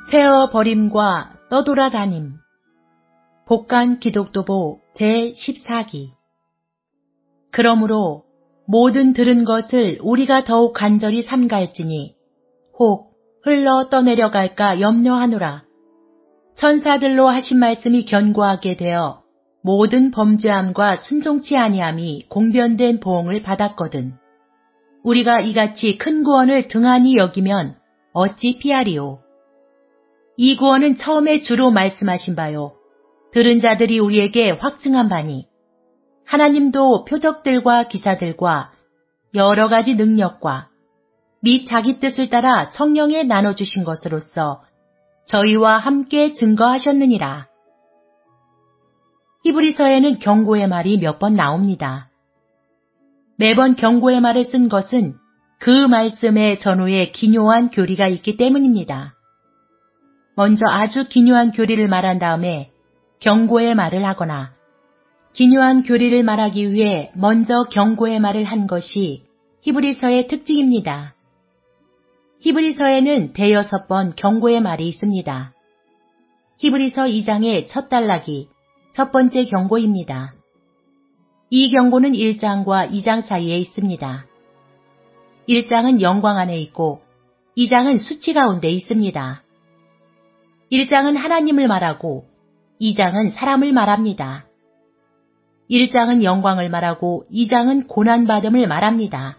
세어버림과 떠돌아다님. 복간 기독도보 제14기. 그러므로 모든 들은 것을 우리가 더욱 간절히 삼갈지니 혹 흘러 떠내려갈까 염려하노라. 천사들로 하신 말씀이 견고하게 되어 모든 범죄함과 순종치 아니함이 공변된 보응을 받았거든. 우리가 이같이 큰 구원을 등한히 여기면 어찌 피하리오. 이 구원은 처음에 주로 말씀하신 바요. 들은 자들이 우리에게 확증한 바니 하나님도 표적들과 기사들과 여러 가지 능력과 및 자기 뜻을 따라 성령에 나눠주신 것으로서 저희와 함께 증거하셨느니라. 히브리서에는 경고의 말이 몇 번 나옵니다. 매번 경고의 말을 쓴 것은 그 말씀의 전후에 기묘한 교리가 있기 때문입니다. 먼저 아주 기묘한 교리를 말한 다음에 경고의 말을 하거나 기묘한 교리를 말하기 위해 먼저 경고의 말을 한 것이 히브리서의 특징입니다. 히브리서에는 대여섯 번 경고의 말이 있습니다. 히브리서 2장의 첫 단락이 첫 번째 경고입니다. 이 경고는 1장과 2장 사이에 있습니다. 1장은 영광 안에 있고 2장은 수치 가운데 있습니다. 1장은 하나님을 말하고 2장은 사람을 말합니다. 1장은 영광을 말하고 2장은 고난받음을 말합니다.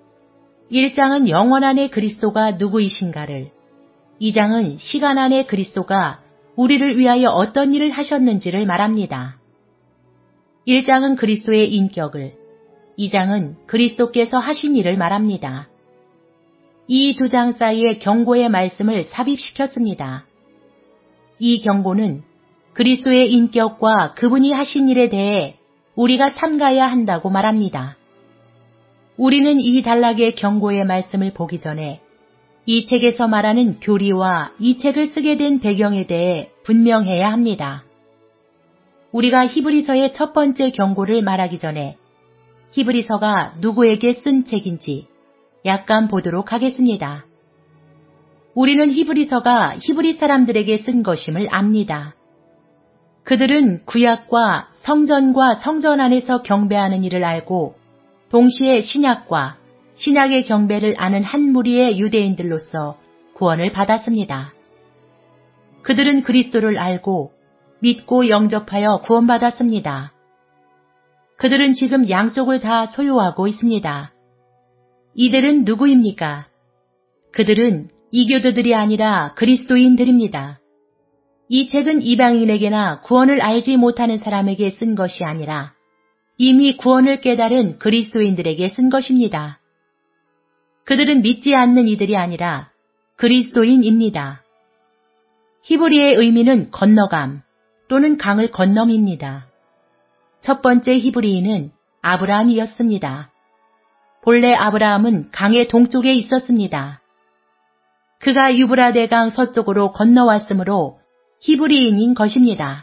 1장은 영원 안에 그리스도가 누구이신가를, 2장은 시간 안에 그리스도가 우리를 위하여 어떤 일을 하셨는지를 말합니다. 1장은 그리스도의 인격을, 2장은 그리스도께서 하신 일을 말합니다. 이 두 장 사이에 경고의 말씀을 삽입시켰습니다. 이 경고는 그리스도의 인격과 그분이 하신 일에 대해 우리가 삼가야 한다고 말합니다. 우리는 이 단락의 경고의 말씀을 보기 전에 이 책에서 말하는 교리와 이 책을 쓰게 된 배경에 대해 분명해야 합니다. 우리가 히브리서의 첫 번째 경고를 말하기 전에 히브리서가 누구에게 쓴 책인지 약간 보도록 하겠습니다. 우리는 히브리서가 히브리 사람들에게 쓴 것임을 압니다. 그들은 구약과 성전과 성전 안에서 경배하는 일을 알고 동시에 신약과 신약의 경배를 아는 한 무리의 유대인들로서 구원을 받았습니다. 그들은 그리스도를 알고 믿고 영접하여 구원받았습니다. 그들은 지금 양쪽을 다 소유하고 있습니다. 이들은 누구입니까? 그들은 이교도들이 아니라 그리스도인들입니다. 이 책은 이방인에게나 구원을 알지 못하는 사람에게 쓴 것이 아니라 이미 구원을 깨달은 그리스도인들에게 쓴 것입니다. 그들은 믿지 않는 이들이 아니라 그리스도인입니다. 히브리의 의미는 건너감 또는 강을 건넘입니다. 첫 번째 히브리인은 아브라함이었습니다. 본래 아브라함은 강의 동쪽에 있었습니다. 그가 유브라데강 서쪽으로 건너왔으므로 히브리인인 것입니다.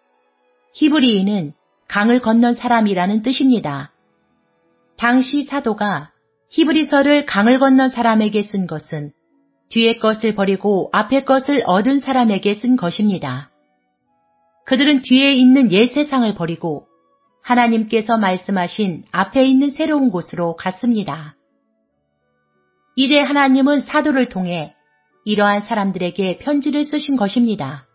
히브리인은 강을 건넌 사람이라는 뜻입니다. 당시 사도가 히브리서를 강을 건넌 사람에게 쓴 것은 뒤의 것을 버리고 앞의 것을 얻은 사람에게 쓴 것입니다. 그들은 뒤에 있는 옛 세상을 버리고 하나님께서 말씀하신 앞에 있는 새로운 곳으로 갔습니다. 이제 하나님은 사도를 통해 이러한 사람들에게 편지를 쓰신 것입니다.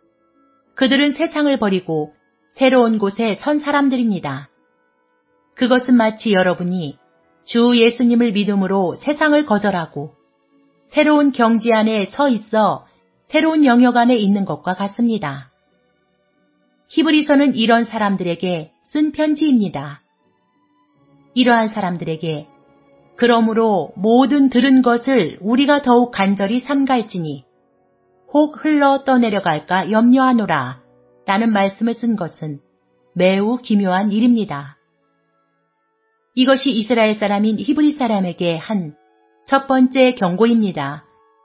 그들은 세상을 버리고 새로운 곳에 선 사람들입니다. 그것은 마치 여러분이 주 예수님을 믿음으로 세상을 거절하고 새로운 경지 안에 서 있어 새로운 영역 안에 있는 것과 같습니다. 히브리서는 이런 사람들에게 쓴 편지입니다. 이러한 사람들에게 그러므로 모든 들은 것을 우리가 더욱 간절히 삼갈지니 혹 흘러 떠내려갈까 염려하노라 라는 말씀을 쓴 것은 매우 기묘한 일입니다. 이것이 이스라엘 사람인 히브리 사람에게 한 첫 번째 경고입니다.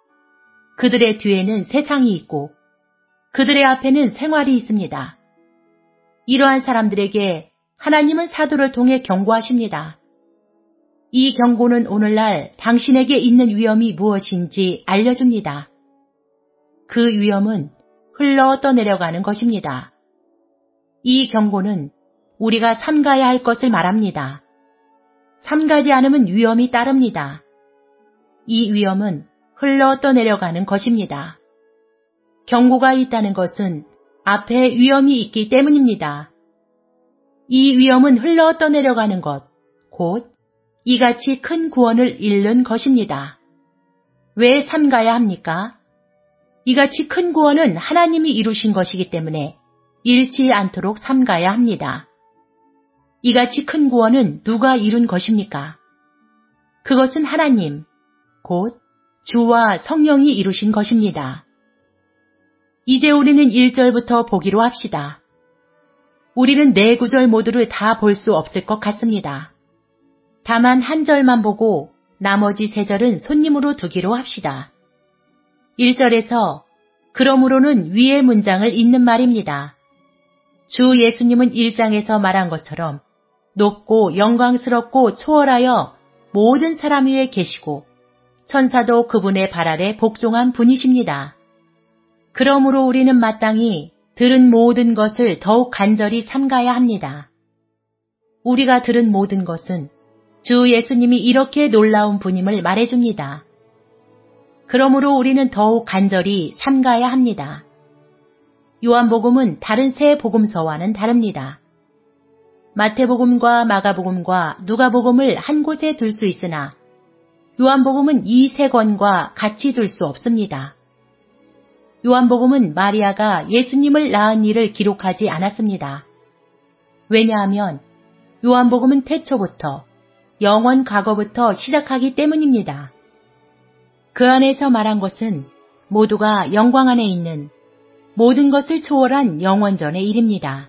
그들의 뒤에는 세상이 있고 그들의 앞에는 생활이 있습니다. 이러한 사람들에게 하나님은 사도를 통해 경고하십니다. 이 경고는 오늘날 당신에게 있는 위험이 무엇인지 알려줍니다. 그 위험은 흘러 떠내려가는 것입니다. 이 경고는 우리가 삼가야 할 것을 말합니다. 삼가지 않으면 위험이 따릅니다. 이 위험은 흘러 떠내려가는 것입니다. 경고가 있다는 것은 앞에 위험이 있기 때문입니다. 이 위험은 흘러 떠내려가는 것, 곧 이같이 큰 구원을 잃는 것입니다. 왜 삼가야 합니까? 이같이 큰 구원은 하나님이 이루신 것이기 때문에 잃지 않도록 삼가야 합니다. 이같이 큰 구원은 누가 이룬 것입니까? 그것은 하나님, 곧 주와 성령이 이루신 것입니다. 이제 우리는 1절부터 보기로 합시다. 우리는 네 구절 모두를 다 볼 수 없을 것 같습니다. 다만 한 절만 보고 나머지 세 절은 손님으로 두기로 합시다. 1절에서 그러므로는 위의 문장을 잇는 말입니다. 주 예수님은 1장에서 말한 것처럼 높고 영광스럽고 초월하여 모든 사람 위에 계시고 천사도 그분의 발 아래 복종한 분이십니다. 그러므로 우리는 마땅히 들은 모든 것을 더욱 간절히 삼가야 합니다. 우리가 들은 모든 것은 주 예수님이 이렇게 놀라운 분임을 말해줍니다. 그러므로 우리는 더욱 간절히 삼가야 합니다. 요한복음은 다른 세 복음서와는 다릅니다. 마태복음과 마가복음과 누가복음을 한 곳에 둘 수 있으나 요한복음은 이 세 권과 같이 둘 수 없습니다. 요한복음은 마리아가 예수님을 낳은 일을 기록하지 않았습니다. 왜냐하면 요한복음은 태초부터 영원 과거부터 시작하기 때문입니다. 그 안에서 말한 것은 모두가 영광 안에 있는 모든 것을 초월한 영원전의 일입니다.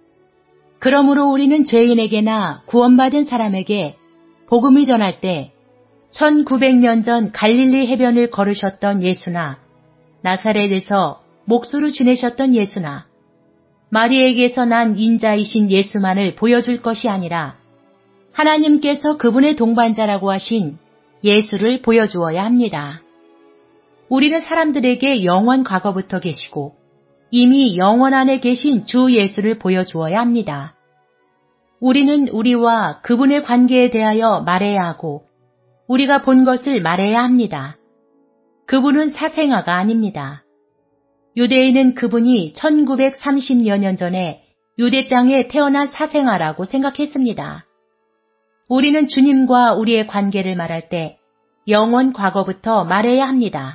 그러므로 우리는 죄인에게나 구원받은 사람에게 복음을 전할 때 1900년 전 갈릴리 해변을 걸으셨던 예수나 나사렛에서 목수로 지내셨던 예수나 마리에게서 난 인자이신 예수만을 보여줄 것이 아니라 하나님께서 그분의 동반자라고 하신 예수를 보여주어야 합니다. 우리는 사람들에게 영원 과거부터 계시고 이미 영원 안에 계신 주 예수를 보여주어야 합니다. 우리는 우리와 그분의 관계에 대하여 말해야 하고 우리가 본 것을 말해야 합니다. 그분은 사생아가 아닙니다. 유대인은 그분이 1930여 년 전에 유대 땅에 태어난 사생아라고 생각했습니다. 우리는 주님과 우리의 관계를 말할 때 영원 과거부터 말해야 합니다.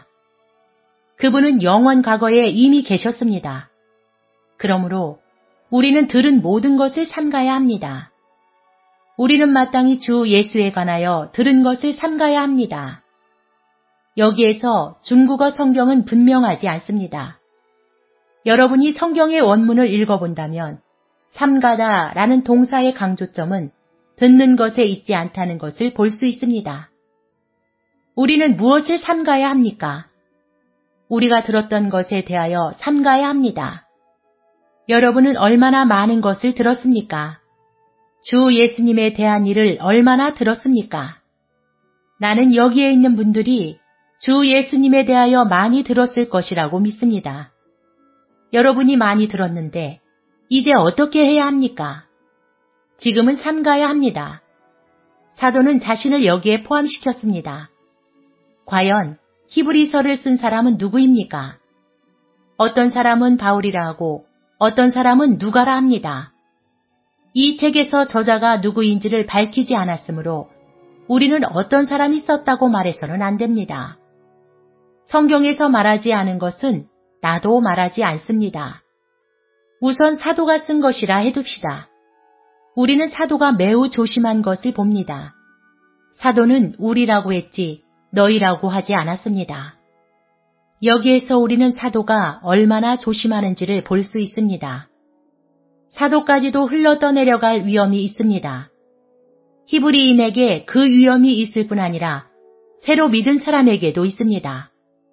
그분은 영원 과거에 이미 계셨습니다. 그러므로 우리는 들은 모든 것을 삼가야 합니다. 우리는 마땅히 주 예수에 관하여 들은 것을 삼가야 합니다. 여기에서 중국어 성경은 분명하지 않습니다. 여러분이 성경의 원문을 읽어본다면 삼가다 라는 동사의 강조점은 듣는 것에 있지 않다는 것을 볼 수 있습니다. 우리는 무엇을 삼가야 합니까? 우리가 들었던 것에 대하여 삼가야 합니다. 여러분은 얼마나 많은 것을 들었습니까? 주 예수님에 대한 일을 얼마나 들었습니까? 나는 여기에 있는 분들이 주 예수님에 대하여 많이 들었을 것이라고 믿습니다. 여러분이 많이 들었는데 이제 어떻게 해야 합니까? 지금은 삼가야 합니다. 사도는 자신을 여기에 포함시켰습니다. 과연 히브리서를 쓴 사람은 누구입니까? 어떤 사람은 바울이라 하고 어떤 사람은 누가라 합니다. 이 책에서 저자가 누구인지를 밝히지 않았으므로 우리는 어떤 사람이 썼다고 말해서는 안 됩니다. 성경에서 말하지 않은 것은 나도 말하지 않습니다. 우선 사도가 쓴 것이라 해둡시다. 우리는 사도가 매우 조심한 것을 봅니다. 사도는 우리라고 했지 너희라고 하지 않았습니다. 여기에서 우리는 사도가 얼마나 조심하는지를 볼 수 있습니다. 사도까지도 흘러 떠내려갈 위험이 있습니다. 히브리인에게 그 위험이 있을 뿐 아니라 새로 믿은 사람에게도 있습니다.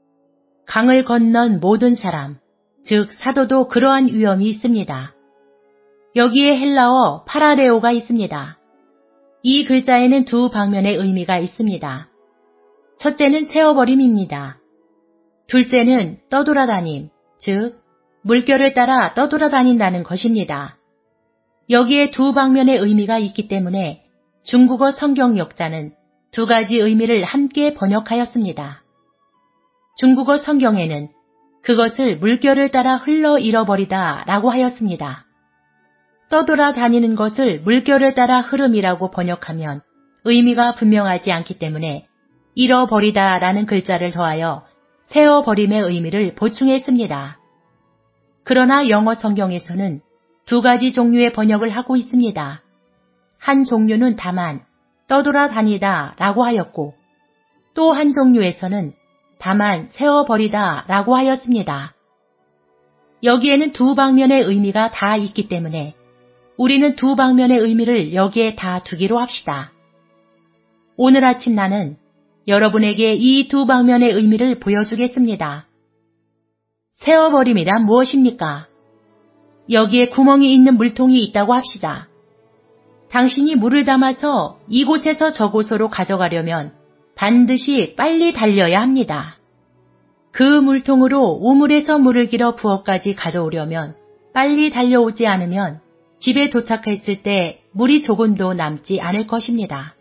강을 건넌 모든 사람, 즉 사도도 그러한 위험이 있습니다. 여기에 헬라어 파라레오가 있습니다. 이 글자에는 두 방면의 의미가 있습니다. 첫째는 세어버림입니다. 둘째는 떠돌아다님, 즉 물결을 따라 떠돌아다닌다는 것입니다. 여기에 두 방면의 의미가 있기 때문에 중국어 성경 역자는 두 가지 의미를 함께 번역하였습니다. 중국어 성경에는 그것을 물결을 따라 흘러 잃어버리다 라고 하였습니다. 떠돌아다니는 것을 물결을 따라 흐름이라고 번역하면 의미가 분명하지 않기 때문에 잃어버리다 라는 글자를 더하여 세어버림의 의미를 보충했습니다. 그러나 영어 성경에서는 두 가지 종류의 번역을 하고 있습니다. 한 종류는 다만 떠돌아다니다 라고 하였고 또 한 종류에서는 다만 세어버리다 라고 하였습니다. 여기에는 두 방면의 의미가 다 있기 때문에 우리는 두 방면의 의미를 여기에 다 두기로 합시다. 오늘 아침 나는 여러분에게 이 두 방면의 의미를 보여주겠습니다. 세어버림이란 무엇입니까? 여기에 구멍이 있는 물통이 있다고 합시다. 당신이 물을 담아서 이곳에서 저곳으로 가져가려면 반드시 빨리 달려야 합니다. 그 물통으로 우물에서 물을 길어 부엌까지 가져오려면 빨리 달려오지 않으면 집에 도착했을 때 물이 조금도 남지 않을 것입니다.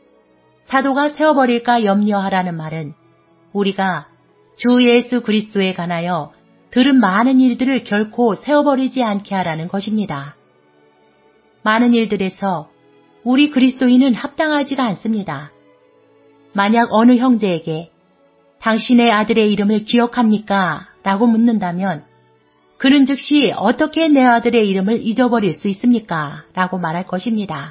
사도가 세어버릴까 염려하라는 말은 우리가 주 예수 그리스도에 관하여 들은 많은 일들을 결코 세어버리지 않게 하라는 것입니다. 많은 일들에서 우리 그리스도인은 합당하지가 않습니다. 만약 어느 형제에게 당신의 아들의 이름을 기억합니까? 라고 묻는다면 그는 즉시 어떻게 내 아들의 이름을 잊어버릴 수 있습니까? 라고 말할 것입니다.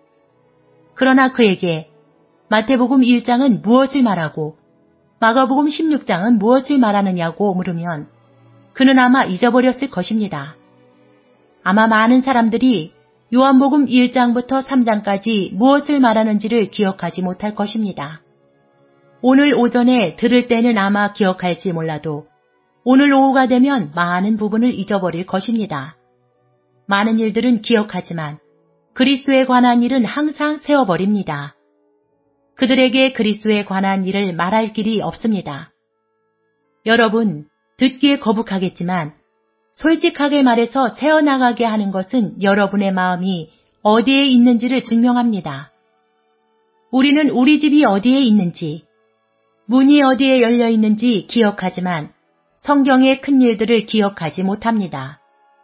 그러나 그에게 마태복음 1장은 무엇을 말하고 마가복음 16장은 무엇을 말하느냐고 물으면 그는 아마 잊어버렸을 것입니다. 아마 많은 사람들이 요한복음 1장부터 3장까지 무엇을 말하는지를 기억하지 못할 것입니다. 오늘 오전에 들을 때는 아마 기억할지 몰라도 오늘 오후가 되면 많은 부분을 잊어버릴 것입니다. 많은 일들은 기억하지만 그리스도에 관한 일은 항상 세어버립니다. 그들에게 그리스도에 관한 일을 말할 길이 없습니다. 여러분, 듣기에 거북하겠지만 솔직하게 말해서 새어나가게 하는 것은 여러분의 마음이 어디에 있는지를 증명합니다. 우리는 우리 집이 어디에 있는지, 문이 어디에 열려 있는지 기억하지만 성경의 큰 일들을 기억하지 못합니다.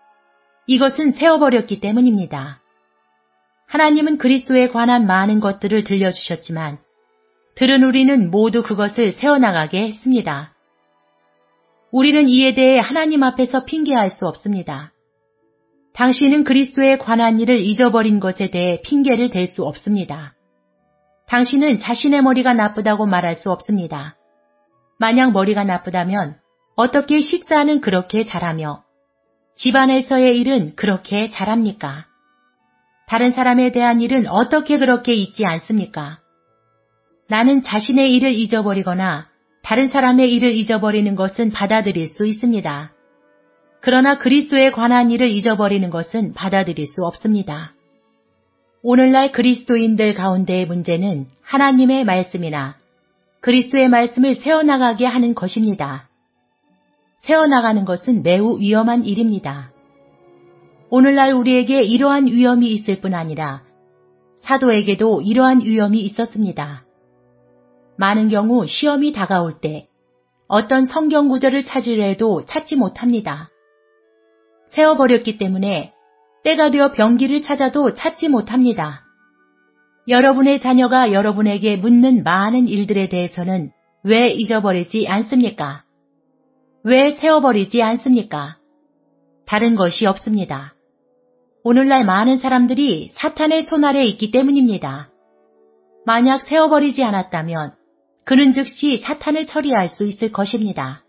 이것은 세어버렸기 때문입니다. 하나님은 그리스도에 관한 많은 것들을 들려주셨지만 들은 우리는 모두 그것을 세어나가게 했습니다. 우리는 이에 대해 하나님 앞에서 핑계할 수 없습니다. 당신은 그리스도에 관한 일을 잊어버린 것에 대해 핑계를 댈 수 없습니다. 당신은 자신의 머리가 나쁘다고 말할 수 없습니다. 만약 머리가 나쁘다면 어떻게 식사는 그렇게 잘하며 집안에서의 일은 그렇게 잘합니까? 다른 사람에 대한 일은 어떻게 그렇게 잊지 않습니까? 나는 자신의 일을 잊어버리거나 다른 사람의 일을 잊어버리는 것은 받아들일 수 있습니다. 그러나 그리스도에 관한 일을 잊어버리는 것은 받아들일 수 없습니다. 오늘날 그리스도인들 가운데의 문제는 하나님의 말씀이나 그리스도의 말씀을 세워나가게 하는 것입니다. 세워나가는 것은 매우 위험한 일입니다. 오늘날 우리에게 이러한 위험이 있을 뿐 아니라 사도에게도 이러한 위험이 있었습니다. 많은 경우 시험이 다가올 때 어떤 성경 구절을 찾으려 해도 찾지 못합니다. 세워버렸기 때문에 때가 되어 병기를 찾아도 찾지 못합니다. 여러분의 자녀가 여러분에게 묻는 많은 일들에 대해서는 왜 잊어버리지 않습니까? 왜 세워버리지 않습니까? 다른 것이 없습니다. 오늘날 많은 사람들이 사탄의 손 아래 있기 때문입니다. 만약 세워버리지 않았다면 그는 즉시 사탄을 처리할 수 있을 것입니다.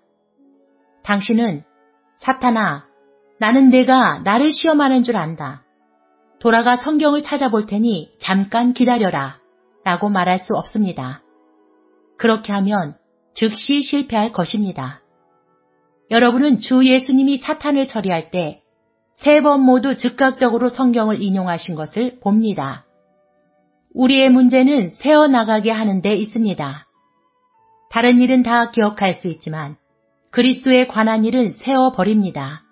당신은 사탄아, 나는 내가 나를 시험하는 줄 안다. 돌아가 성경을 찾아볼 테니 잠깐 기다려라 라고 말할 수 없습니다. 그렇게 하면 즉시 실패할 것입니다. 여러분은 주 예수님이 사탄을 처리할 때 3번 모두 즉각적으로 성경을 인용하신 것을 봅니다. 우리의 문제는 세어나가게 하는 데 있습니다. 다른 일은 다 기억할 수 있지만 그리스도에 관한 일은 세워버립니다.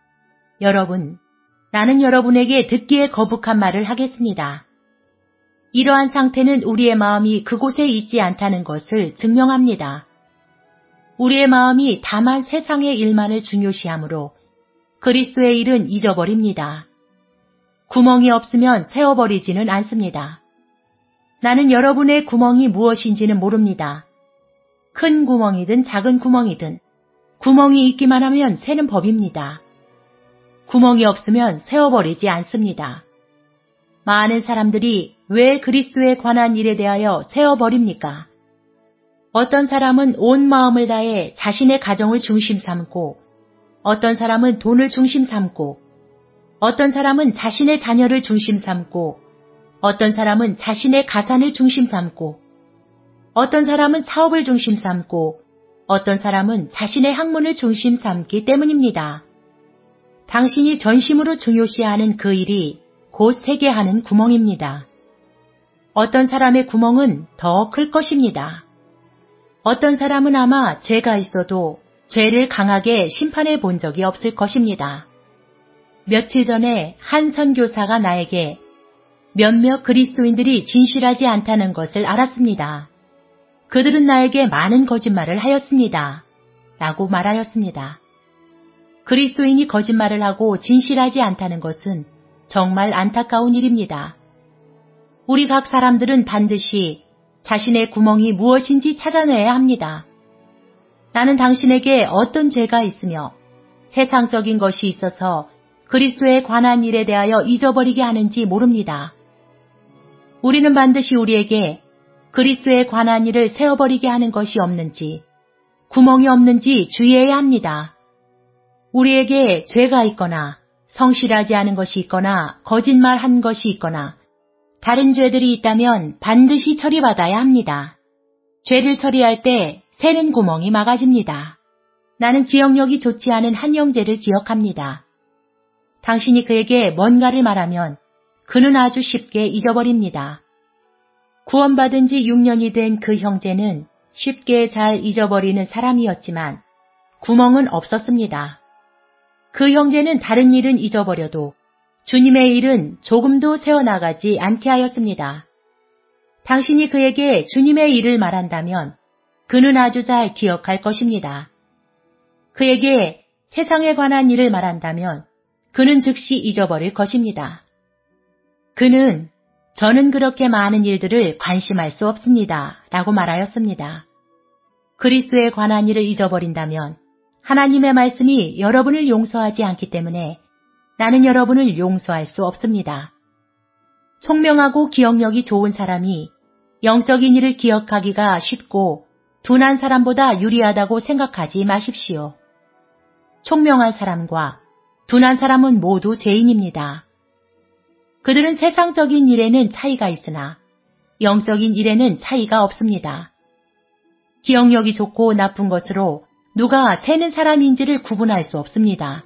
여러분, 나는 여러분에게 듣기에 거북한 말을 하겠습니다. 이러한 상태는 우리의 마음이 그곳에 있지 않다는 것을 증명합니다. 우리의 마음이 다만 세상의 일만을 중요시하므로 그리스도의 일은 잊어버립니다. 구멍이 없으면 세워버리지는 않습니다. 나는 여러분의 구멍이 무엇인지는 모릅니다. 큰 구멍이든 작은 구멍이든 구멍이 있기만 하면 새는 법입니다. 구멍이 없으면 세워버리지 않습니다. 많은 사람들이 왜 그리스도에 관한 일에 대하여 세워버립니까? 어떤 사람은 온 마음을 다해 자신의 가정을 중심 삼고, 어떤 사람은 돈을 중심 삼고, 어떤 사람은 자신의 자녀를 중심 삼고, 어떤 사람은 자신의 가산을 중심 삼고, 어떤 사람은 사업을 중심 삼고, 어떤 사람은 자신의 학문을 중심 삼기 때문입니다. 당신이 전심으로 중요시하는 그 일이 곧 새게 하는 구멍입니다. 어떤 사람의 구멍은 더 클 것입니다. 어떤 사람은 아마 죄가 있어도 죄를 강하게 심판해 본 적이 없을 것입니다. 며칠 전에 한 선교사가 나에게 몇몇 그리스도인들이 진실하지 않다는 것을 알았습니다. 그들은 나에게 많은 거짓말을 하였습니다. 라고 말하였습니다. 그리스도인이 거짓말을 하고 진실하지 않다는 것은 정말 안타까운 일입니다. 우리 각 사람들은 반드시 자신의 구멍이 무엇인지 찾아내야 합니다. 나는 당신에게 어떤 죄가 있으며 세상적인 것이 있어서 그리스도에 관한 일에 대하여 잊어버리게 하는지 모릅니다. 우리는 반드시 우리에게 그리스도에 관한 일을 세워버리게 하는 것이 없는지, 구멍이 없는지 주의해야 합니다. 우리에게 죄가 있거나 성실하지 않은 것이 있거나 거짓말한 것이 있거나 다른 죄들이 있다면 반드시 처리받아야 합니다. 죄를 처리할 때 새는 구멍이 막아집니다. 나는 기억력이 좋지 않은 한 형제를 기억합니다. 당신이 그에게 뭔가를 말하면 그는 아주 쉽게 잊어버립니다. 구원받은 지 6년이 된 그 형제는 쉽게 잘 잊어버리는 사람이었지만 구멍은 없었습니다. 그 형제는 다른 일은 잊어버려도 주님의 일은 조금도 새어나가지 않게 하였습니다. 당신이 그에게 주님의 일을 말한다면 그는 아주 잘 기억할 것입니다. 그에게 세상에 관한 일을 말한다면 그는 즉시 잊어버릴 것입니다. 그는 저는 그렇게 많은 일들을 관심할 수 없습니다. 라고 말하였습니다. 그리스도에 관한 일을 잊어버린다면 하나님의 말씀이 여러분을 용서하지 않기 때문에 나는 여러분을 용서할 수 없습니다. 총명하고 기억력이 좋은 사람이 영적인 일을 기억하기가 쉽고 둔한 사람보다 유리하다고 생각하지 마십시오. 총명한 사람과 둔한 사람은 모두 죄인입니다. 그들은 세상적인 일에는 차이가 있으나 영적인 일에는 차이가 없습니다. 기억력이 좋고 나쁜 것으로 누가 새는 사람인지를 구분할 수 없습니다.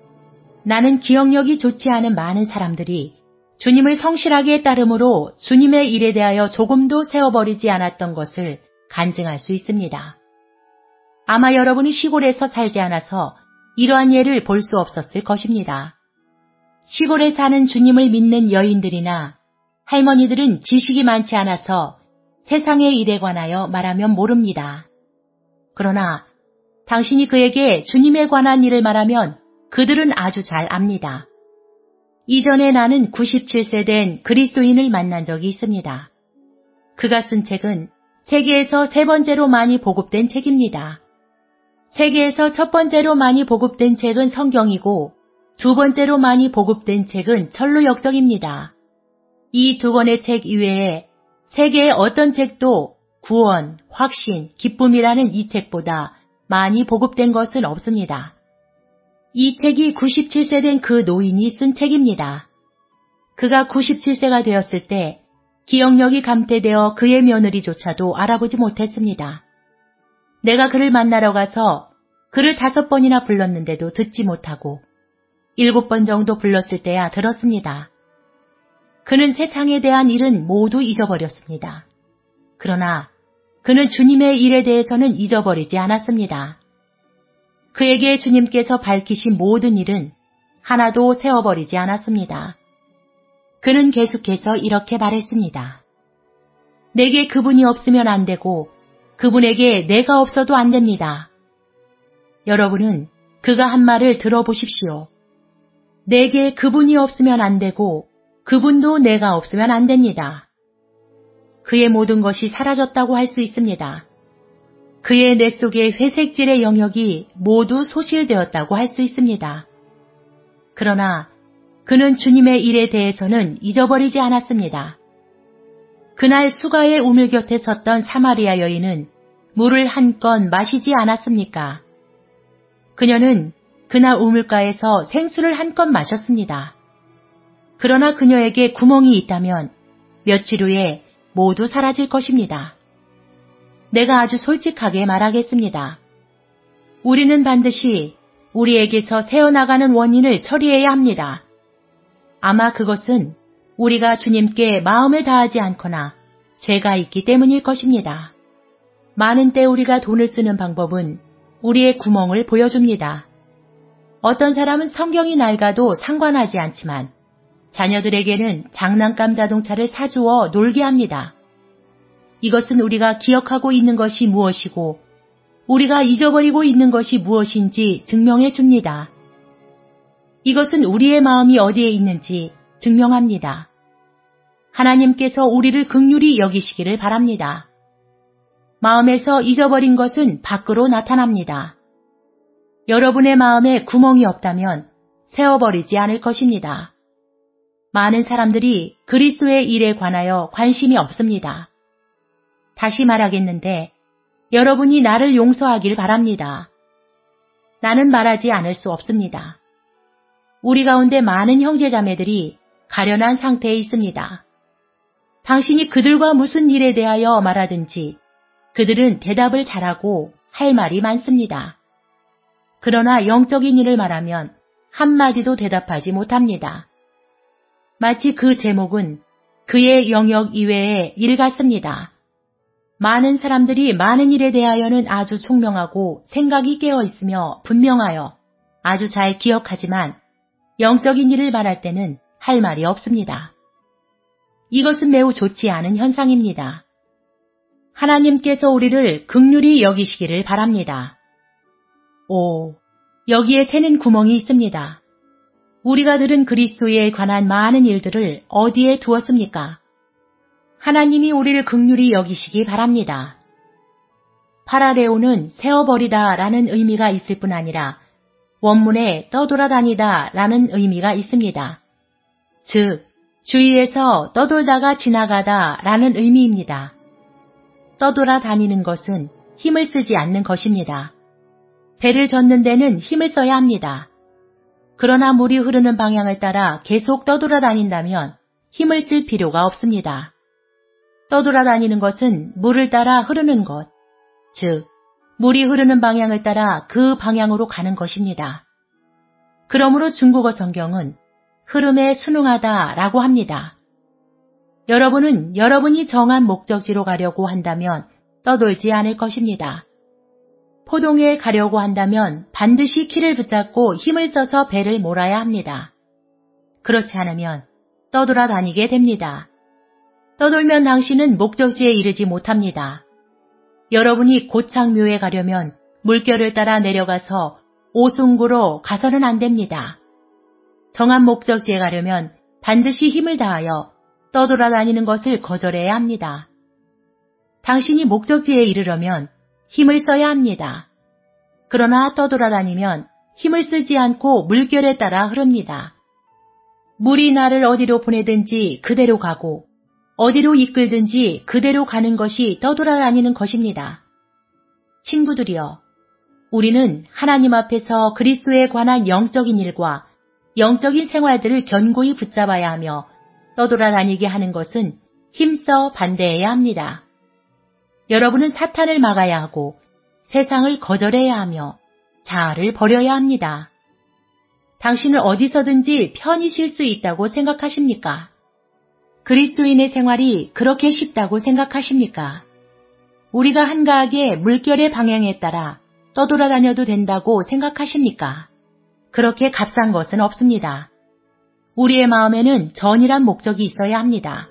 나는 기억력이 좋지 않은 많은 사람들이 주님을 성실하게 따름으로 주님의 일에 대하여 조금도 세워버리지 않았던 것을 간증할 수 있습니다. 아마 여러분이 시골에서 살지 않아서 이러한 예를 볼 수 없었을 것입니다. 시골에 사는 주님을 믿는 여인들이나 할머니들은 지식이 많지 않아서 세상의 일에 관하여 말하면 모릅니다. 그러나 당신이 그에게 주님에 관한 일을 말하면 그들은 아주 잘 압니다. 이전에 나는 97세 된 그리스도인을 만난 적이 있습니다. 그가 쓴 책은 세계에서 세 번째로 많이 보급된 책입니다. 세계에서 첫 번째로 많이 보급된 책은 성경이고 두 번째로 많이 보급된 책은 천루역정입니다. 이 두 권의 책 이외에 세계의 어떤 책도 구원, 확신, 기쁨이라는 이 책보다 많이 보급된 것은 없습니다. 이 책이 97세 된 그 노인이 쓴 책입니다. 그가 97세가 되었을 때 기억력이 감퇴되어 그의 며느리조차도 알아보지 못했습니다. 내가 그를 만나러 가서 그를 5번이나 불렀는데도 듣지 못하고 7번 정도 불렀을 때야 들었습니다. 그는 세상에 대한 일은 모두 잊어버렸습니다. 그러나 그는 주님의 일에 대해서는 잊어버리지 않았습니다. 그에게 주님께서 밝히신 모든 일은 하나도 세워버리지 않았습니다. 그는 계속해서 이렇게 말했습니다. 내게 그분이 없으면 안 되고 그분에게 내가 없어도 안 됩니다. 여러분은 그가 한 말을 들어보십시오. 내게 그분이 없으면 안 되고 그분도 내가 없으면 안 됩니다. 그의 모든 것이 사라졌다고 할 수 있습니다. 그의 뇌 속의 회색질의 영역이 모두 소실되었다고 할 수 있습니다. 그러나 그는 주님의 일에 대해서는 잊어버리지 않았습니다. 그날 수가의 우물 곁에 섰던 사마리아 여인은 물을 한 건 마시지 않았습니까? 그녀는 그날 우물가에서 생수를 한 건 마셨습니다. 그러나 그녀에게 구멍이 있다면 며칠 후에 모두 사라질 것입니다. 내가 아주 솔직하게 말하겠습니다. 우리는 반드시 우리에게서 새어나가는 원인을 처리해야 합니다. 아마 그것은 우리가 주님께 마음을 다하지 않거나 죄가 있기 때문일 것입니다. 많은 때 우리가 돈을 쓰는 방법은 우리의 구멍을 보여줍니다. 어떤 사람은 성경이 낡아도 상관하지 않지만 자녀들에게는 장난감 자동차를 사주어 놀게 합니다. 이것은 우리가 기억하고 있는 것이 무엇이고 우리가 잊어버리고 있는 것이 무엇인지 증명해 줍니다. 이것은 우리의 마음이 어디에 있는지 증명합니다. 하나님께서 우리를 긍휼히 여기시기를 바랍니다. 마음에서 잊어버린 것은 밖으로 나타납니다. 여러분의 마음에 구멍이 없다면 세워버리지 않을 것입니다. 많은 사람들이 그리스도의 일에 관하여 관심이 없습니다. 다시 말하겠는데 여러분이 나를 용서하길 바랍니다. 나는 말하지 않을 수 없습니다. 우리 가운데 많은 형제자매들이 가련한 상태에 있습니다. 당신이 그들과 무슨 일에 대하여 말하든지 그들은 대답을 잘하고 할 말이 많습니다. 그러나 영적인 일을 말하면 한마디도 대답하지 못합니다. 마치 그 제목은 그의 영역 이외의 일 같습니다. 많은 사람들이 많은 일에 대하여는 아주 총명하고 생각이 깨어 있으며 분명하여 아주 잘 기억하지만 영적인 일을 말할 때는 할 말이 없습니다. 이것은 매우 좋지 않은 현상입니다. 하나님께서 우리를 긍휼히 여기시기를 바랍니다. 오, 여기에 새는 구멍이 있습니다. 우리가 들은 그리스도에 관한 많은 일들을 어디에 두었습니까? 하나님이 우리를 긍휼히 여기시기 바랍니다. 파라레오는 세어버리다 라는 의미가 있을 뿐 아니라 원문에 떠돌아다니다 라는 의미가 있습니다. 즉, 주위에서 떠돌다가 지나가다 라는 의미입니다. 떠돌아다니는 것은 힘을 쓰지 않는 것입니다. 배를 젓는 데는 힘을 써야 합니다. 그러나 물이 흐르는 방향을 따라 계속 떠돌아다닌다면 힘을 쓸 필요가 없습니다. 떠돌아다니는 것은 물을 따라 흐르는 것, 즉 물이 흐르는 방향을 따라 그 방향으로 가는 것입니다. 그러므로 중국어 성경은 흐름에 순응하다라고 합니다. 여러분은 여러분이 정한 목적지로 가려고 한다면 떠돌지 않을 것입니다. 포동에 가려고 한다면 반드시 키를 붙잡고 힘을 써서 배를 몰아야 합니다. 그렇지 않으면 떠돌아다니게 됩니다. 떠돌면 당신은 목적지에 이르지 못합니다. 여러분이 고창묘에 가려면 물결을 따라 내려가서 오송구로 가서는 안 됩니다. 정한 목적지에 가려면 반드시 힘을 다하여 떠돌아다니는 것을 거절해야 합니다. 당신이 목적지에 이르려면 힘을 써야 합니다. 그러나 떠돌아다니면 힘을 쓰지 않고 물결에 따라 흐릅니다. 물이 나를 어디로 보내든지 그대로 가고 어디로 이끌든지 그대로 가는 것이 떠돌아다니는 것입니다. 친구들이여, 우리는 하나님 앞에서 그리스도에 관한 영적인 일과 영적인 생활들을 견고히 붙잡아야 하며 떠돌아다니게 하는 것은 힘써 반대해야 합니다. 여러분은 사탄을 막아야 하고 세상을 거절해야 하며 자아를 버려야 합니다. 당신을 어디서든지 편히 쉴 수 있다고 생각하십니까? 그리스도인의 생활이 그렇게 쉽다고 생각하십니까? 우리가 한가하게 물결의 방향에 따라 떠돌아다녀도 된다고 생각하십니까? 그렇게 값싼 것은 없습니다. 우리의 마음에는 전이란 목적이 있어야 합니다.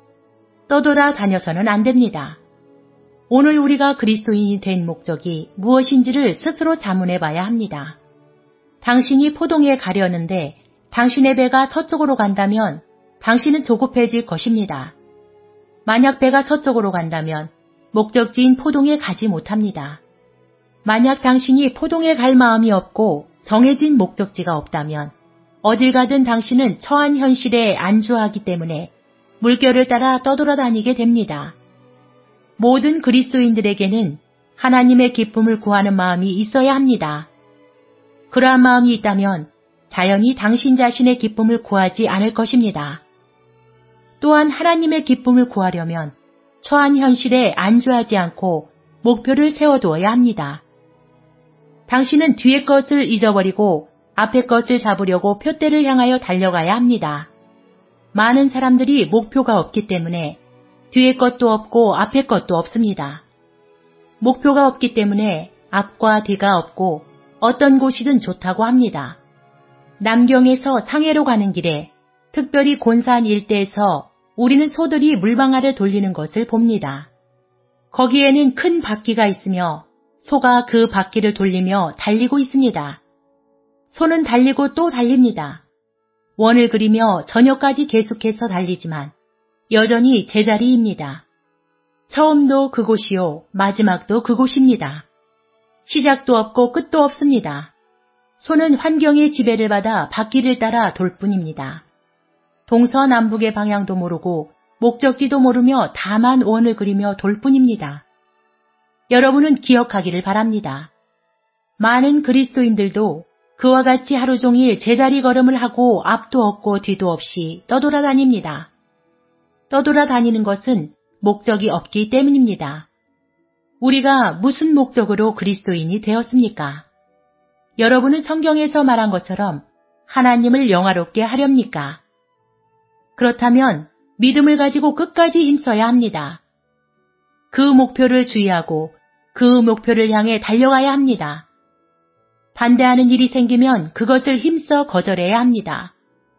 떠돌아다녀서는 안 됩니다. 오늘 우리가 그리스도인이 된 목적이 무엇인지를 스스로 자문해 봐야 합니다. 당신이 포동에 가려는데 당신의 배가 서쪽으로 간다면 당신은 조급해질 것입니다. 만약 배가 서쪽으로 간다면 목적지인 포동에 가지 못합니다. 만약 당신이 포동에 갈 마음이 없고 정해진 목적지가 없다면 어딜 가든 당신은 처한 현실에 안주하기 때문에 물결을 따라 떠돌아다니게 됩니다. 모든 그리스도인들에게는 하나님의 기쁨을 구하는 마음이 있어야 합니다. 그러한 마음이 있다면 자연히 당신 자신의 기쁨을 구하지 않을 것입니다. 또한 하나님의 기쁨을 구하려면 처한 현실에 안주하지 않고 목표를 세워두어야 합니다. 당신은 뒤의 것을 잊어버리고 앞의 것을 잡으려고 표대를 향하여 달려가야 합니다. 많은 사람들이 목표가 없기 때문에 뒤의 것도 없고 앞의 것도 없습니다. 목표가 없기 때문에 앞과 뒤가 없고 어떤 곳이든 좋다고 합니다. 남경에서 상해로 가는 길에 특별히 곤산 일대에서 우리는 소들이 물방아를 돌리는 것을 봅니다. 거기에는 큰 바퀴가 있으며 소가 그 바퀴를 돌리며 달리고 있습니다. 소는 달리고 또 달립니다. 원을 그리며 저녁까지 계속해서 달리지만 여전히 제자리입니다. 처음도 그곳이요, 마지막도 그곳입니다. 시작도 없고 끝도 없습니다. 소는 환경의 지배를 받아 바퀴를 따라 돌 뿐입니다. 동서남북의 방향도 모르고 목적지도 모르며 다만 원을 그리며 돌 뿐입니다. 여러분은 기억하기를 바랍니다. 많은 그리스도인들도 그와 같이 하루 종일 제자리 걸음을 하고 앞도 없고 뒤도 없이 떠돌아다닙니다. 떠돌아다니는 것은 목적이 없기 때문입니다. 우리가 무슨 목적으로 그리스도인이 되었습니까? 여러분은 성경에서 말한 것처럼 하나님을 영화롭게 하렵니까? 그렇다면 믿음을 가지고 끝까지 힘써야 합니다. 그 목표를 주의하고 그 목표를 향해 달려가야 합니다. 반대하는 일이 생기면 그것을 힘써 거절해야 합니다.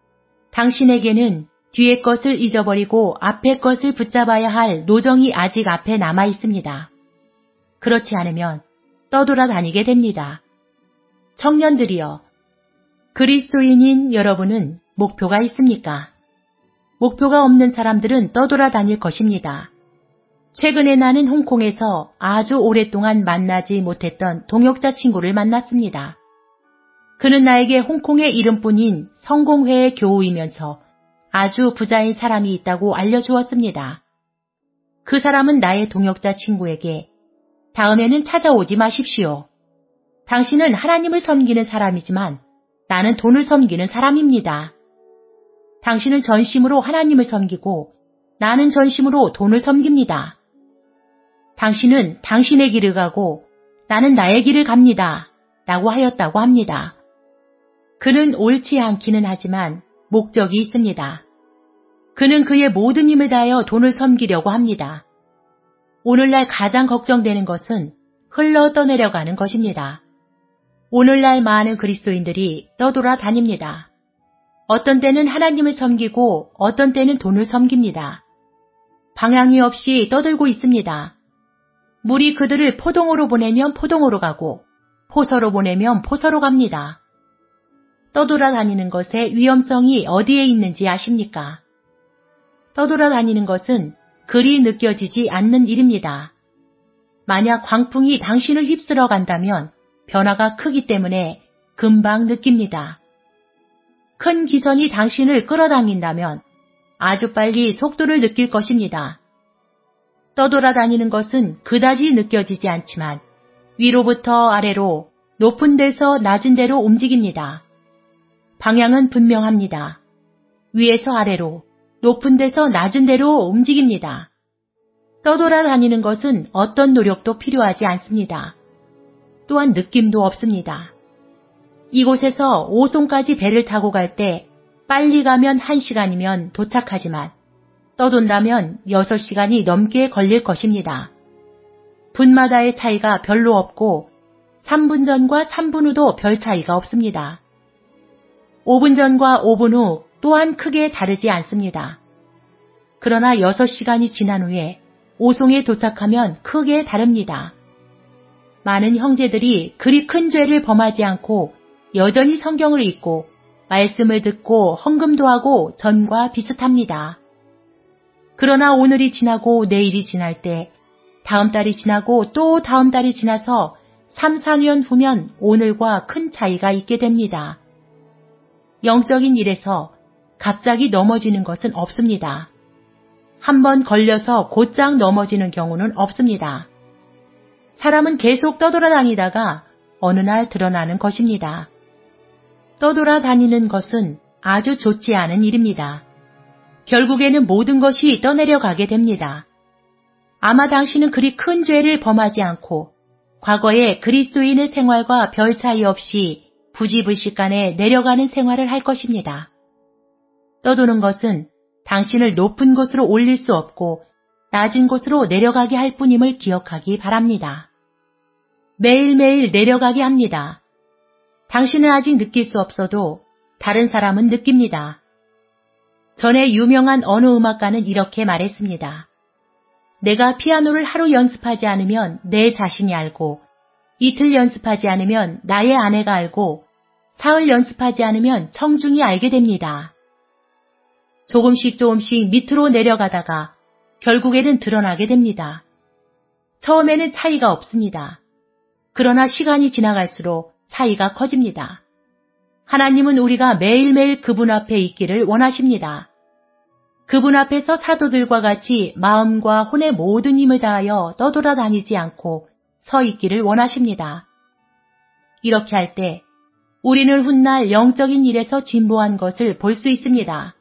당신에게는 뒤의 것을 잊어버리고 앞의 것을 붙잡아야 할 노정이 아직 앞에 남아 있습니다. 그렇지 않으면 떠돌아다니게 됩니다. 청년들이여, 그리스도인인 여러분은 목표가 있습니까? 목표가 없는 사람들은 떠돌아다닐 것입니다. 최근에 나는 홍콩에서 아주 오랫동안 만나지 못했던 동역자 친구를 만났습니다. 그는 나에게 홍콩의 이름뿐인 성공회의 교우이면서 아주 부자인 사람이 있다고 알려주었습니다. 그 사람은 나의 동역자 친구에게 다음에는 찾아오지 마십시오. 당신은 하나님을 섬기는 사람이지만 나는 돈을 섬기는 사람입니다. 당신은 전심으로 하나님을 섬기고 나는 전심으로 돈을 섬깁니다. 당신은 당신의 길을 가고 나는 나의 길을 갑니다. 라고 하였다고 합니다. 그는 옳지 않기는 하지만 목적이 있습니다. 그는 그의 모든 힘을 다하여 돈을 섬기려고 합니다. 오늘날 가장 걱정되는 것은 흘러 떠내려가는 것입니다. 오늘날 많은 그리스도인들이 떠돌아 다닙니다. 어떤 때는 하나님을 섬기고 어떤 때는 돈을 섬깁니다. 방향이 없이 떠들고 있습니다. 물이 그들을 포동으로 보내면 포동으로 가고 포서로 보내면 포서로 갑니다. 떠돌아다니는 것의 위험성이 어디에 있는지 아십니까? 떠돌아다니는 것은 그리 느껴지지 않는 일입니다. 만약 광풍이 당신을 휩쓸어 간다면 변화가 크기 때문에 금방 느낍니다. 큰 기선이 당신을 끌어당긴다면 아주 빨리 속도를 느낄 것입니다. 떠돌아다니는 것은 그다지 느껴지지 않지만 위로부터 아래로 높은 데서 낮은 데로 움직입니다. 방향은 분명합니다. 위에서 아래로, 높은 데서 낮은 데로 움직입니다. 떠돌아다니는 것은 어떤 노력도 필요하지 않습니다. 또한 느낌도 없습니다. 이곳에서 오송까지 배를 타고 갈 때 빨리 가면 1시간이면 도착하지만 떠돈다면 6시간이 넘게 걸릴 것입니다. 분마다의 차이가 별로 없고 3분 전과 3분 후도 별 차이가 없습니다. 5분 전과 5분 후 또한 크게 다르지 않습니다. 그러나 6시간이 지난 후에 오송에 도착하면 크게 다릅니다. 많은 형제들이 그리 큰 죄를 범하지 않고 여전히 성경을 읽고 말씀을 듣고 헌금도 하고 전과 비슷합니다. 그러나 오늘이 지나고 내일이 지날 때 다음 달이 지나고 또 다음 달이 지나서 3, 4년 후면 오늘과 큰 차이가 있게 됩니다. 영적인 일에서 갑자기 넘어지는 것은 없습니다. 한번 걸려서 곧장 넘어지는 경우는 없습니다. 사람은 계속 떠돌아다니다가 어느 날 드러나는 것입니다. 떠돌아다니는 것은 아주 좋지 않은 일입니다. 결국에는 모든 것이 떠내려가게 됩니다. 아마 당신은 그리 큰 죄를 범하지 않고 과거에 그리스도인의 생활과 별 차이 없이 부지불식간에 내려가는 생활을 할 것입니다. 떠도는 것은 당신을 높은 곳으로 올릴 수 없고 낮은 곳으로 내려가게 할 뿐임을 기억하기 바랍니다. 매일매일 내려가게 합니다. 당신은 아직 느낄 수 없어도 다른 사람은 느낍니다. 전에 유명한 어느 음악가는 이렇게 말했습니다. 내가 피아노를 하루 연습하지 않으면 내 자신이 알고, 이틀 연습하지 않으면 나의 아내가 알고, 사흘 연습하지 않으면 청중이 알게 됩니다. 조금씩 밑으로 내려가다가 결국에는 드러나게 됩니다. 처음에는 차이가 없습니다. 그러나 시간이 지나갈수록 차이가 커집니다. 하나님은 우리가 매일매일 그분 앞에 있기를 원하십니다. 그분 앞에서 사도들과 같이 마음과 혼의 모든 힘을 다하여 떠돌아다니지 않고 서 있기를 원하십니다. 이렇게 할 때 우리는 훗날 영적인 일에서 진보한 것을 볼 수 있습니다.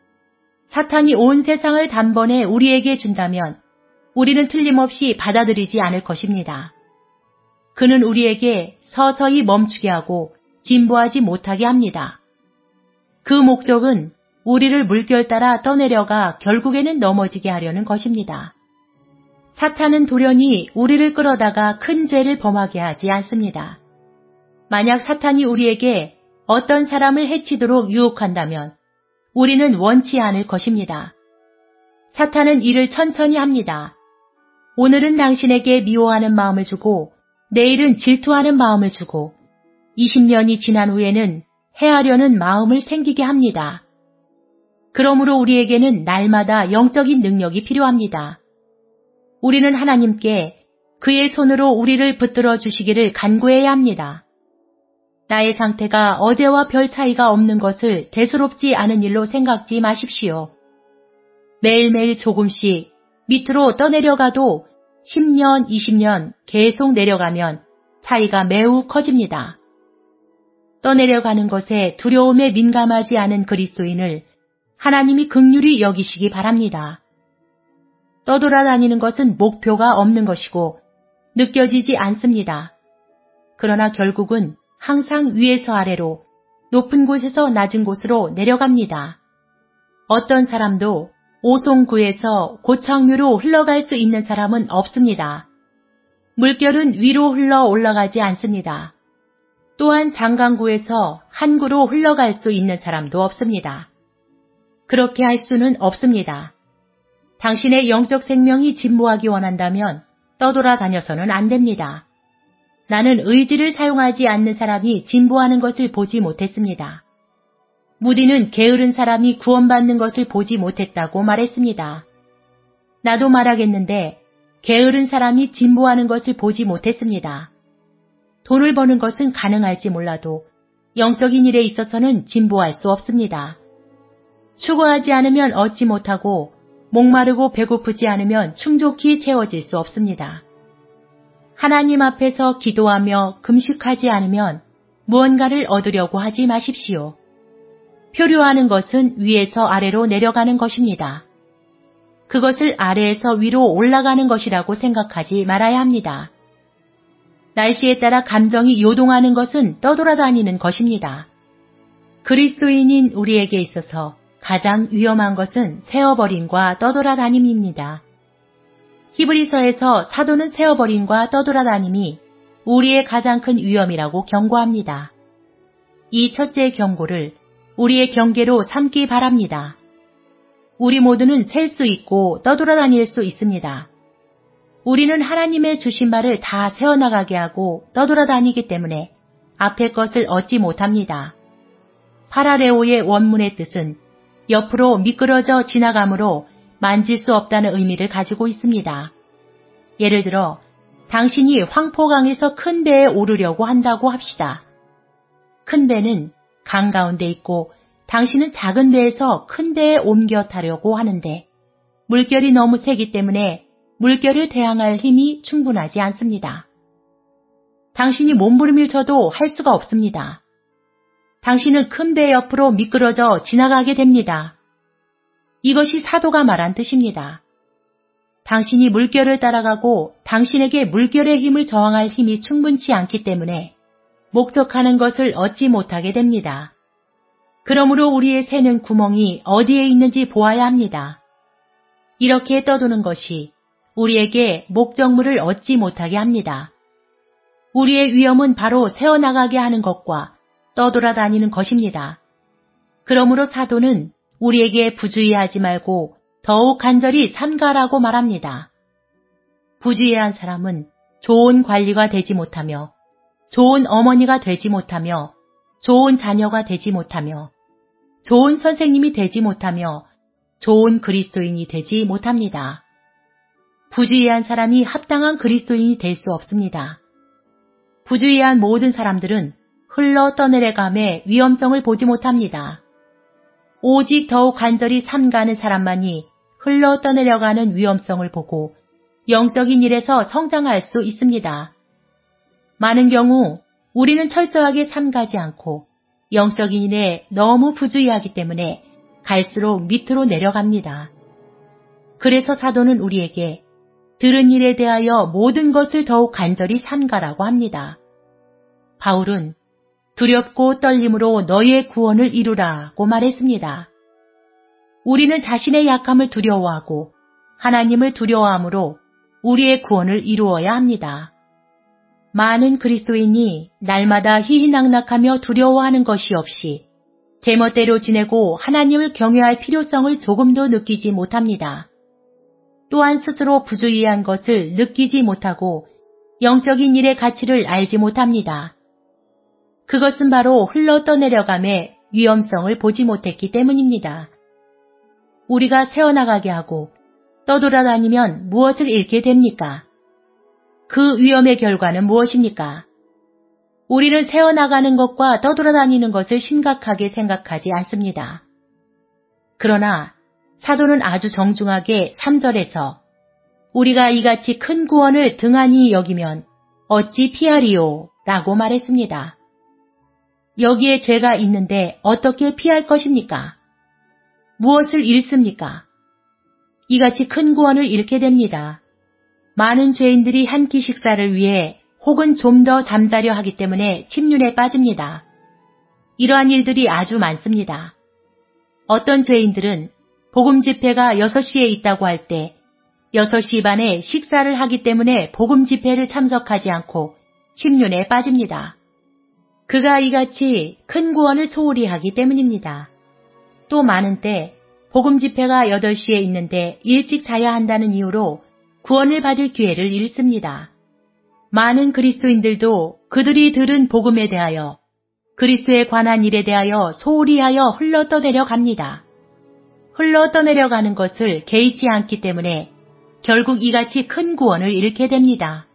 사탄이 온 세상을 단번에 우리에게 준다면 우리는 틀림없이 받아들이지 않을 것입니다. 그는 우리에게 서서히 멈추게 하고 진보하지 못하게 합니다. 그 목적은 우리를 물결 따라 떠내려가 결국에는 넘어지게 하려는 것입니다. 사탄은 돌연히 우리를 끌어다가 큰 죄를 범하게 하지 않습니다. 만약 사탄이 우리에게 어떤 사람을 해치도록 유혹한다면 우리는 원치 않을 것입니다. 사탄은 이를 천천히 합니다. 오늘은 당신에게 미워하는 마음을 주고 내일은 질투하는 마음을 주고 20년이 지난 후에는 해하려는 마음을 생기게 합니다. 그러므로 우리에게는 날마다 영적인 능력이 필요합니다. 우리는 하나님께 그의 손으로 우리를 붙들어 주시기를 간구해야 합니다. 나의 상태가 어제와 별 차이가 없는 것을 대수롭지 않은 일로 생각지 마십시오. 매일매일 조금씩 밑으로 떠내려가도 10년, 20년 계속 내려가면 차이가 매우 커집니다. 떠내려가는 것에 두려움에 민감하지 않은 그리스도인을 하나님이 긍휼히 여기시기 바랍니다. 떠돌아다니는 것은 목표가 없는 것이고 느껴지지 않습니다. 그러나 결국은 항상 위에서 아래로, 높은 곳에서 낮은 곳으로 내려갑니다. 어떤 사람도 오송구에서 고창류로 흘러갈 수 있는 사람은 없습니다. 물결은 위로 흘러 올라가지 않습니다. 또한 장강구에서 한구로 흘러갈 수 있는 사람도 없습니다. 그렇게 할 수는 없습니다. 당신의 영적 생명이 진보하기 원한다면 떠돌아다녀서는 안 됩니다. 나는 의지를 사용하지 않는 사람이 진보하는 것을 보지 못했습니다. 무디는 게으른 사람이 구원받는 것을 보지 못했다고 말했습니다. 나도 말하겠는데 게으른 사람이 진보하는 것을 보지 못했습니다. 돈을 버는 것은 가능할지 몰라도 영적인 일에 있어서는 진보할 수 없습니다. 추구하지 않으면 얻지 못하고 목마르고 배고프지 않으면 충족히 채워질 수 없습니다. 하나님 앞에서 기도하며 금식하지 않으면 무언가를 얻으려고 하지 마십시오. 표류하는 것은 위에서 아래로 내려가는 것입니다. 그것을 아래에서 위로 올라가는 것이라고 생각하지 말아야 합니다. 날씨에 따라 감정이 요동하는 것은 떠돌아다니는 것입니다. 그리스도인인 우리에게 있어서 가장 위험한 것은 세어버림과 떠돌아다님입니다. 히브리서에서 사도는 세어버림과 떠돌아다님이 우리의 가장 큰 위험이라고 경고합니다. 이 첫째 경고를 우리의 경계로 삼기 바랍니다. 우리 모두는 셀 수 있고 떠돌아다닐 수 있습니다. 우리는 하나님의 주신 바를 다 세워나가게 하고 떠돌아다니기 때문에 앞의 것을 얻지 못합니다. 파라레오의 원문의 뜻은 옆으로 미끄러져 지나감으로 만질 수 없다는 의미를 가지고 있습니다. 예를 들어 당신이 황포강에서 큰 배에 오르려고 한다고 합시다. 큰 배는 강 가운데 있고 당신은 작은 배에서 큰 배에 옮겨 타려고 하는데 물결이 너무 세기 때문에 물결을 대항할 힘이 충분하지 않습니다. 당신이 몸부림을 쳐도 할 수가 없습니다. 당신은 큰 배 옆으로 미끄러져 지나가게 됩니다. 이것이 사도가 말한 뜻입니다. 당신이 물결을 따라가고 당신에게 물결의 힘을 저항할 힘이 충분치 않기 때문에 목적하는 것을 얻지 못하게 됩니다. 그러므로 우리의 새는 구멍이 어디에 있는지 보아야 합니다. 이렇게 떠도는 것이 우리에게 목적물을 얻지 못하게 합니다. 우리의 위험은 바로 새어나가게 하는 것과 떠돌아다니는 것입니다. 그러므로 사도는 우리에게 부주의하지 말고 더욱 간절히 삼가라고 말합니다. 부주의한 사람은 좋은 관리가 되지 못하며 좋은 어머니가 되지 못하며 좋은 자녀가 되지 못하며 좋은 선생님이 되지 못하며 좋은 그리스도인이 되지 못합니다. 부주의한 사람이 합당한 그리스도인이 될 수 없습니다. 부주의한 모든 사람들은 흘러 떠내려감의 위험성을 보지 못합니다. 오직 더욱 간절히 삼가는 사람만이 흘러 떠내려가는 위험성을 보고 영적인 일에서 성장할 수 있습니다. 많은 경우 우리는 철저하게 삼가지 않고 영적인 일에 너무 부주의하기 때문에 갈수록 밑으로 내려갑니다. 그래서 사도는 우리에게 들은 일에 대하여 모든 것을 더욱 간절히 삼가라고 합니다. 바울은 두렵고 떨림으로 너희의 구원을 이루라고 말했습니다. 우리는 자신의 약함을 두려워하고 하나님을 두려워함으로 우리의 구원을 이루어야 합니다. 많은 그리스도인이 날마다 희희낙낙하며 두려워하는 것이 없이 제멋대로 지내고 하나님을 경외할 필요성을 조금도 느끼지 못합니다. 또한 스스로 부주의한 것을 느끼지 못하고 영적인 일의 가치를 알지 못합니다. 그것은 바로 흘러 떠내려감의 위험성을 보지 못했기 때문입니다. 우리가 새어나가게 하고 떠돌아다니면 무엇을 잃게 됩니까? 그 위험의 결과는 무엇입니까? 우리는 새어나가는 것과 떠돌아다니는 것을 심각하게 생각하지 않습니다. 그러나 사도는 아주 정중하게 3절에서 우리가 이같이 큰 구원을 등한히 여기면 어찌 피하리요? 라고 말했습니다. 여기에 죄가 있는데 어떻게 피할 것입니까? 무엇을 잃습니까? 이같이 큰 구원을 잃게 됩니다. 많은 죄인들이 한 끼 식사를 위해 혹은 좀 더 잠자려 하기 때문에 침륜에 빠집니다. 이러한 일들이 아주 많습니다. 어떤 죄인들은 복음 집회가 6시에 있다고 할 때 6시 반에 식사를 하기 때문에 복음 집회를 참석하지 않고 침륜에 빠집니다. 그가 이같이 큰 구원을 소홀히 하기 때문입니다. 또 많은 때 복음 집회가 8시에 있는데 일찍 자야 한다는 이유로 구원을 받을 기회를 잃습니다. 많은 그리스도인들도 그들이 들은 복음에 대하여 그리스도에 관한 일에 대하여 소홀히 하여 흘러 떠내려 갑니다. 흘러 떠내려 가는 것을 개의치 않기 때문에 결국 이같이 큰 구원을 잃게 됩니다.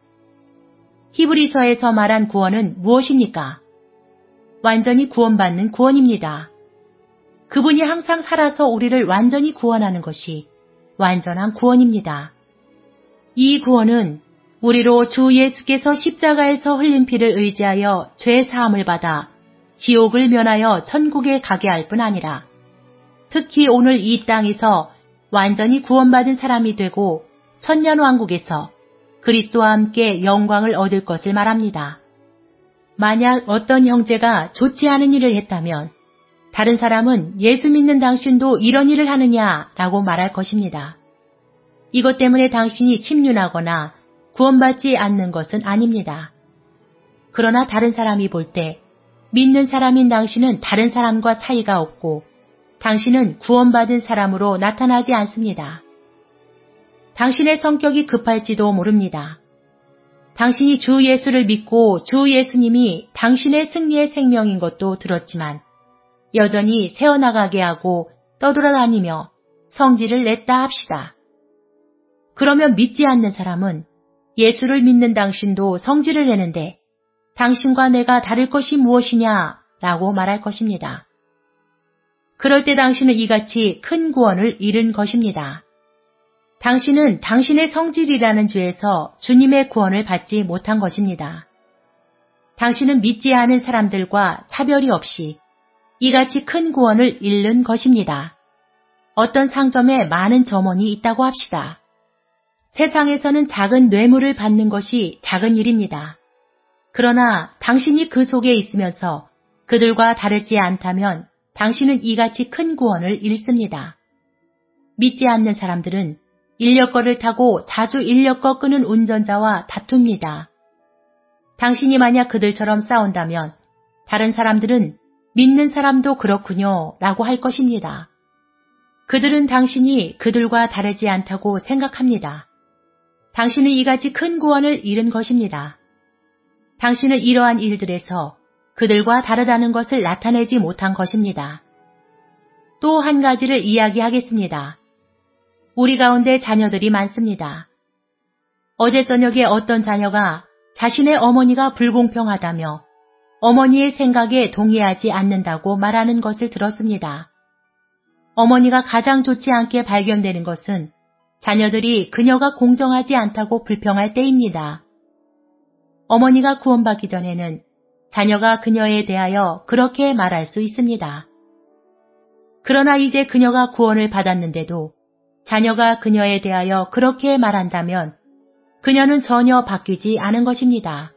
히브리서에서 말한 구원은 무엇입니까? 완전히 구원받는 구원입니다. 그분이 항상 살아서 우리를 완전히 구원하는 것이 완전한 구원입니다. 이 구원은 우리로 주 예수께서 십자가에서 흘린 피를 의지하여 죄 사함을 받아 지옥을 면하여 천국에 가게 할 뿐 아니라 특히 오늘 이 땅에서 완전히 구원받은 사람이 되고 천년왕국에서 그리스도와 함께 영광을 얻을 것을 말합니다. 만약 어떤 형제가 좋지 않은 일을 했다면 다른 사람은 예수 믿는 당신도 이런 일을 하느냐라고 말할 것입니다. 이것 때문에 당신이 침륜하거나 구원받지 않는 것은 아닙니다. 그러나 다른 사람이 볼 때 믿는 사람인 당신은 다른 사람과 차이가 없고 당신은 구원받은 사람으로 나타나지 않습니다. 당신의 성격이 급할지도 모릅니다. 당신이 주 예수를 믿고 주 예수님이 당신의 승리의 생명인 것도 들었지만 여전히 새어나가게 하고 떠돌아다니며 성질을 냈다 합시다. 그러면 믿지 않는 사람은 예수를 믿는 당신도 성질을 내는데 당신과 내가 다를 것이 무엇이냐 라고 말할 것입니다. 그럴 때 당신은 이같이 큰 구원을 잃은 것입니다. 당신은 당신의 성질이라는 죄에서 주님의 구원을 받지 못한 것입니다. 당신은 믿지 않은 사람들과 차별이 없이 이같이 큰 구원을 잃는 것입니다. 어떤 상점에 많은 점원이 있다고 합시다. 세상에서는 작은 뇌물을 받는 것이 작은 일입니다. 그러나 당신이 그 속에 있으면서 그들과 다르지 않다면 당신은 이같이 큰 구원을 잃습니다. 믿지 않는 사람들은 인력거를 타고 자주 인력거 끄는 운전자와 다툽니다. 당신이 만약 그들처럼 싸운다면 다른 사람들은 믿는 사람도 그렇군요 라고 할 것입니다. 그들은 당신이 그들과 다르지 않다고 생각합니다. 당신은 이같이 큰 구원을 잃은 것입니다. 당신은 이러한 일들에서 그들과 다르다는 것을 나타내지 못한 것입니다. 또 한 가지를 이야기하겠습니다. 우리 가운데 자녀들이 많습니다. 어제 저녁에 어떤 자녀가 자신의 어머니가 불공평하다며 어머니의 생각에 동의하지 않는다고 말하는 것을 들었습니다. 어머니가 가장 좋지 않게 발견되는 것은 자녀들이 그녀가 공정하지 않다고 불평할 때입니다. 어머니가 구원받기 전에는 자녀가 그녀에 대하여 그렇게 말할 수 있습니다. 그러나 이제 그녀가 구원을 받았는데도 자녀가 그녀에 대하여 그렇게 말한다면 그녀는 전혀 바뀌지 않은 것입니다.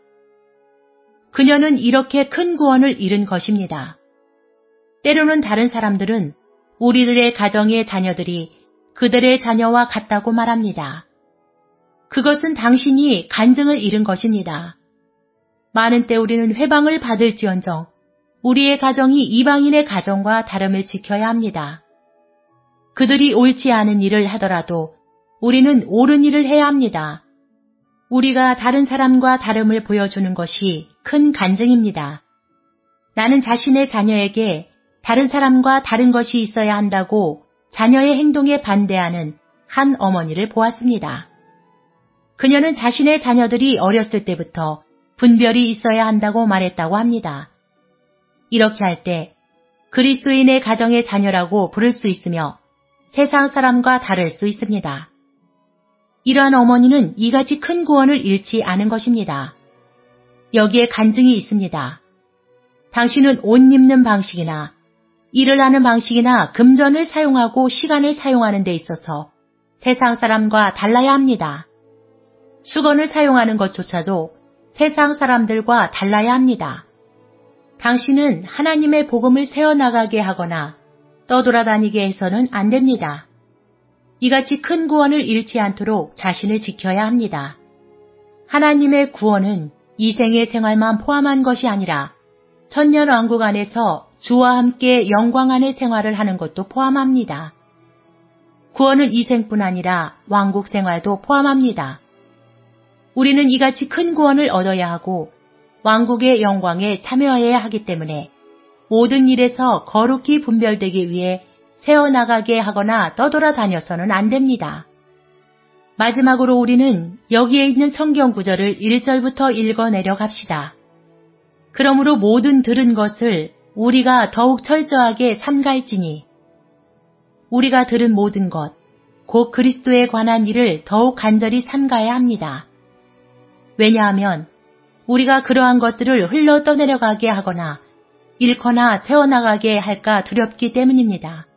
그녀는 이렇게 큰 구원을 잃은 것입니다. 때로는 다른 사람들은 우리들의 가정의 자녀들이 그들의 자녀와 같다고 말합니다. 그것은 당신이 간증을 잃은 것입니다. 많은 때 우리는 회방을 받을지언정 우리의 가정이 이방인의 가정과 다름을 지켜야 합니다. 그들이 옳지 않은 일을 하더라도 우리는 옳은 일을 해야 합니다. 우리가 다른 사람과 다름을 보여주는 것이 큰 간증입니다. 나는 자신의 자녀에게 다른 사람과 다른 것이 있어야 한다고 자녀의 행동에 반대하는 한 어머니를 보았습니다. 그녀는 자신의 자녀들이 어렸을 때부터 분별이 있어야 한다고 말했다고 합니다. 이렇게 할 때 그리스도인의 가정의 자녀라고 부를 수 있으며 세상 사람과 다를 수 있습니다. 이러한 어머니는 이같이 큰 구원을 잃지 않은 것입니다. 여기에 간증이 있습니다. 당신은 옷 입는 방식이나 일을 하는 방식이나 금전을 사용하고 시간을 사용하는 데 있어서 세상 사람과 달라야 합니다. 수건을 사용하는 것조차도 세상 사람들과 달라야 합니다. 당신은 하나님의 복음을 세워나가게 하거나 떠돌아다니게 해서는 안 됩니다. 이같이 큰 구원을 잃지 않도록 자신을 지켜야 합니다. 하나님의 구원은 이 생의 생활만 포함한 것이 아니라 천년왕국 안에서 주와 함께 영광 안의 생활을 하는 것도 포함합니다. 구원은 이 생뿐 아니라 왕국 생활도 포함합니다. 우리는 이같이 큰 구원을 얻어야 하고 왕국의 영광에 참여해야 하기 때문에 모든 일에서 거룩히 분별되기 위해 새어나가게 하거나 떠돌아다녀서는 안 됩니다. 마지막으로 우리는 여기에 있는 성경 구절을 1절부터 읽어내려 갑시다. 그러므로 모든 들은 것을 우리가 더욱 철저하게 삼갈지니 우리가 들은 모든 것, 곧 그리스도에 관한 일을 더욱 간절히 삼가야 합니다. 왜냐하면 우리가 그러한 것들을 흘러 떠내려가게 하거나 잃거나 세워나가게 할까 두렵기 때문입니다.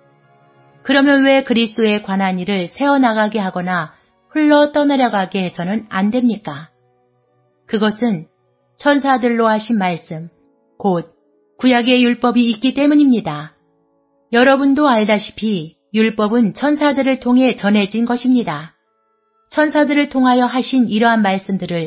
그러면 왜 그리스도에 관한 일을 세워나가게 하거나 흘러 떠내려가게 해서는 안 됩니까? 그것은 천사들로 하신 말씀, 곧 구약의 율법이 있기 때문입니다. 여러분도 알다시피 율법은 천사들을 통해 전해진 것입니다. 천사들을 통하여 하신 이러한 말씀들을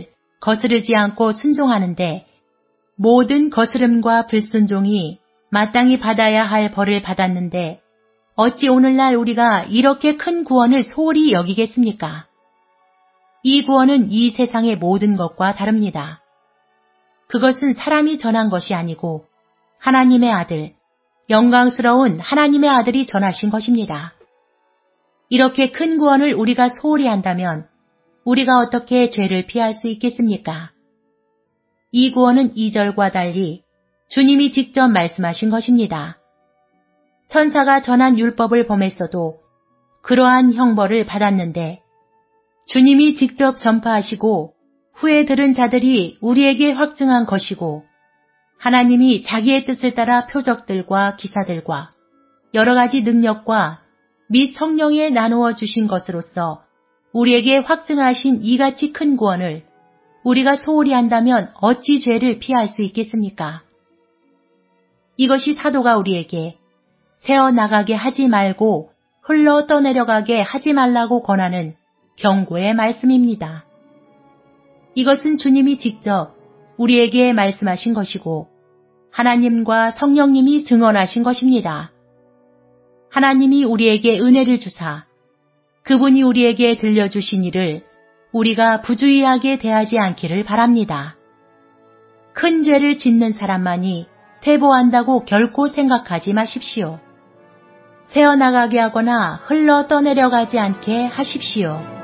거스르지 않고 순종하는데 모든 거스름과 불순종이 마땅히 받아야 할 벌을 받았는데 어찌 오늘날 우리가 이렇게 큰 구원을 소홀히 여기겠습니까? 이 구원은 이 세상의 모든 것과 다릅니다. 그것은 사람이 전한 것이 아니고 하나님의 아들, 영광스러운 하나님의 아들이 전하신 것입니다. 이렇게 큰 구원을 우리가 소홀히 한다면 우리가 어떻게 죄를 피할 수 있겠습니까? 이 구원은 2절과 달리 주님이 직접 말씀하신 것입니다. 천사가 전한 율법을 범했어도 그러한 형벌을 받았는데 주님이 직접 전파하시고 후에 들은 자들이 우리에게 확증한 것이고 하나님이 자기의 뜻을 따라 표적들과 기사들과 여러 가지 능력과 및 성령에 나누어 주신 것으로서 우리에게 확증하신 이같이 큰 구원을 우리가 소홀히 한다면 어찌 죄를 피할 수 있겠습니까? 이것이 사도가 우리에게 새어나가게 하지 말고 흘러 떠내려가게 하지 말라고 권하는 경고의 말씀입니다. 이것은 주님이 직접 우리에게 말씀하신 것이고 하나님과 성령님이 증언하신 것입니다. 하나님이 우리에게 은혜를 주사 그분이 우리에게 들려주신 일을 우리가 부주의하게 대하지 않기를 바랍니다. 큰 죄를 짓는 사람만이 퇴보한다고 결코 생각하지 마십시오. 새어나가게 하거나 흘러 떠내려가지 않게 하십시오.